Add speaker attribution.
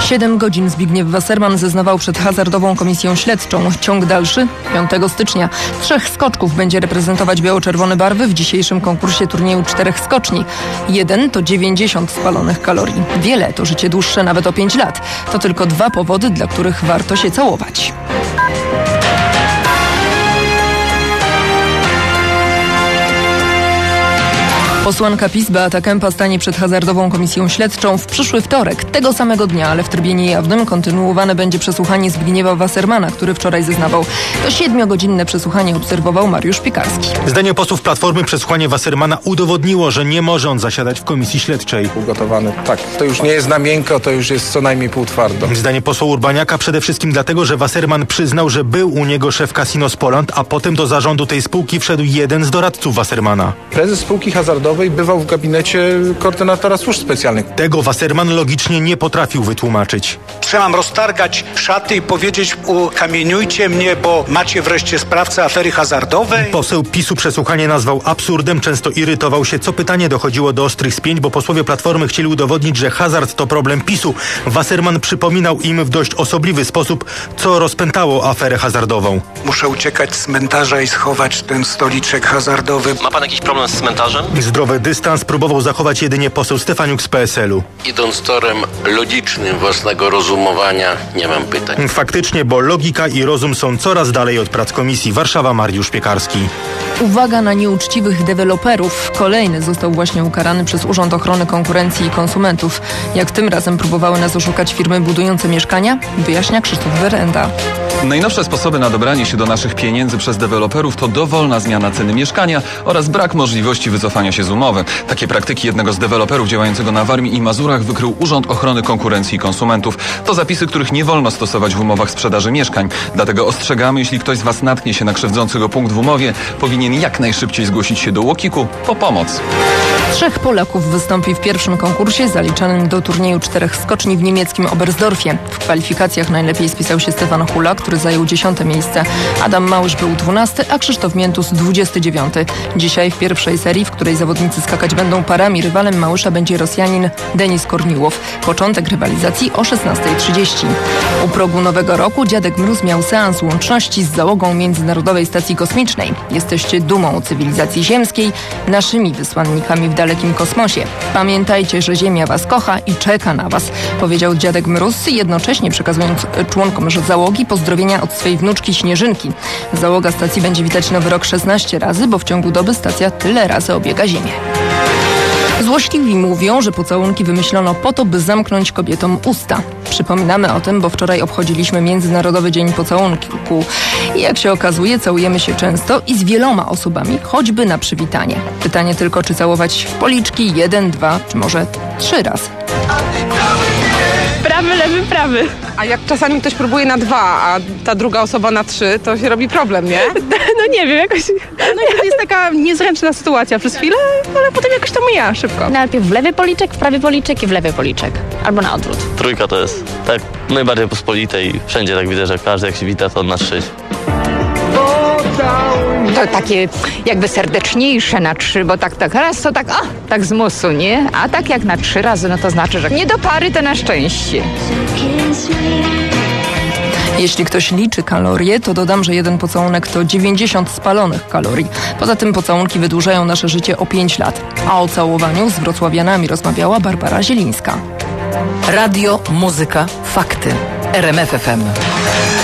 Speaker 1: 7 godzin Zbigniew Wasserman zeznawał przed hazardową komisją śledczą. Ciąg dalszy 5 stycznia. 3 skoczków będzie reprezentować biało-czerwone barwy w dzisiejszym konkursie turnieju 4 skoczni. 1 to 90 spalonych kalorii. Wiele to życie dłuższe nawet o 5 lat. To tylko 2 powody, dla których warto się całować. Posłanka PiS Beata Kempa stanie przed hazardową komisją śledczą w przyszły wtorek. Tego samego dnia, ale w trybie niejawnym, kontynuowane będzie przesłuchanie Zbigniewa Wassermana, który wczoraj zeznawał. To 7-godzinne przesłuchanie obserwował Mariusz Piekarski.
Speaker 2: Zdaniem posłów Platformy przesłuchanie Wassermana udowodniło, że nie może on zasiadać w komisji śledczej.
Speaker 3: Ugotowany, tak. To już nie jest na miękko, to już jest co najmniej półtwardo.
Speaker 2: Zdaniem posła Urbaniaka przede wszystkim dlatego, że Wasserman przyznał, że był u niego szef Casinos Poland, a potem do zarządu tej spółki wszedł jeden z doradców Wassermana.
Speaker 3: Prezes spółki hazardowej bywał w gabinecie koordynatora służb specjalnych.
Speaker 2: Tego Wasserman logicznie nie potrafił wytłumaczyć.
Speaker 4: Trzeba roztargać szaty i powiedzieć: ukamieniujcie mnie, bo macie wreszcie sprawcę afery hazardowej.
Speaker 2: Poseł PiS-u przesłuchanie nazwał absurdem, często irytował się. Co pytanie dochodziło do ostrych spięć, bo posłowie Platformy chcieli udowodnić, że hazard to problem PiS-u. Wasserman przypominał im w dość osobliwy sposób, co rozpętało aferę hazardową.
Speaker 4: Muszę uciekać z cmentarza i schować ten stoliczek hazardowy.
Speaker 5: Ma pan jakiś problem z cmentarzem?
Speaker 2: Zdrowy dystans próbował zachować jedynie poseł Stefaniuk z PSL-u.
Speaker 5: Idąc torem logicznym własnego rozumowania, nie mam pytań.
Speaker 2: Faktycznie, bo logika i rozum są coraz dalej od prac komisji. Warszawa, Mariusz Piekarski.
Speaker 1: Uwaga na nieuczciwych deweloperów. Kolejny został właśnie ukarany przez Urząd Ochrony Konkurencji i Konsumentów. Jak tym razem próbowały nas oszukać firmy budujące mieszkania? Wyjaśnia Krzysztof Werenda.
Speaker 6: Najnowsze sposoby na dobranie się do naszych pieniędzy przez deweloperów to dowolna zmiana ceny mieszkania oraz brak możliwości wycofania się z umowy. Takie praktyki jednego z deweloperów działającego na Warmii i Mazurach wykrył Urząd Ochrony Konkurencji i Konsumentów. To zapisy, których nie wolno stosować w umowach sprzedaży mieszkań. Dlatego ostrzegamy, jeśli ktoś z Was natknie się na krzywdzącego punkt w umowie, powinien jak najszybciej zgłosić się do UOKiK-u po pomoc.
Speaker 1: 3 Polaków wystąpi w pierwszym konkursie zaliczanym do turnieju 4 skoczni w niemieckim Oberstdorfie. W kwalifikacjach najlepiej spisał się Stefan Hula, który zajął 10. miejsce. Adam Małysz był 12, a Krzysztof Miętus 29. Dzisiaj w pierwszej serii, w której zawodnicy skakać będą parami, rywalem Małysza będzie Rosjanin Denis Korniłow. Początek rywalizacji o 16:30. U progu nowego roku dziadek Mróz miał seans łączności z załogą Międzynarodowej Stacji Kosmicznej. Jesteście dumą cywilizacji ziemskiej, naszymi wysłannikami w dalekim kosmosie. Pamiętajcie, że Ziemia was kocha i czeka na was, powiedział dziadek Mróz, jednocześnie przekazując członkom załogi pozdrowienia od swej wnuczki Śnieżynki. Załoga stacji będzie witać nowy rok 16 razy, bo w ciągu doby stacja tyle razy obiega Ziemię. Złośliwi mówią, że pocałunki wymyślono po to, by zamknąć kobietom usta. Przypominamy o tym, bo wczoraj obchodziliśmy Międzynarodowy Dzień Pocałunku. I jak się okazuje, całujemy się często i z wieloma osobami, choćby na przywitanie. Pytanie tylko, czy całować w policzki 1, 2, czy może 3 razy.
Speaker 7: Prawy, lewy, prawy. A jak czasami ktoś próbuje na 2, a ta druga osoba na 3, to się robi problem, nie? No nie wiem, jakoś... No jest taka niezręczna sytuacja przez chwilę, ale potem jakoś to mija szybko.
Speaker 8: Najpierw w lewy policzek, w prawy policzek i w lewy policzek. Albo na odwrót.
Speaker 9: 3 to jest tak najbardziej pospolite i wszędzie tak widzę, że każdy jak się wita, to na 3.
Speaker 10: To takie jakby serdeczniejsze na 3, bo tak raz to tak z musu, nie? A tak jak na 3 razy, no to znaczy, że nie do pary to na szczęście.
Speaker 1: Jeśli ktoś liczy kalorie, to dodam, że jeden pocałunek to 90 spalonych kalorii. Poza tym pocałunki wydłużają nasze życie o 5 lat. A o całowaniu z wrocławianami rozmawiała Barbara Zielińska.
Speaker 11: Radio, muzyka, fakty. RMF FM.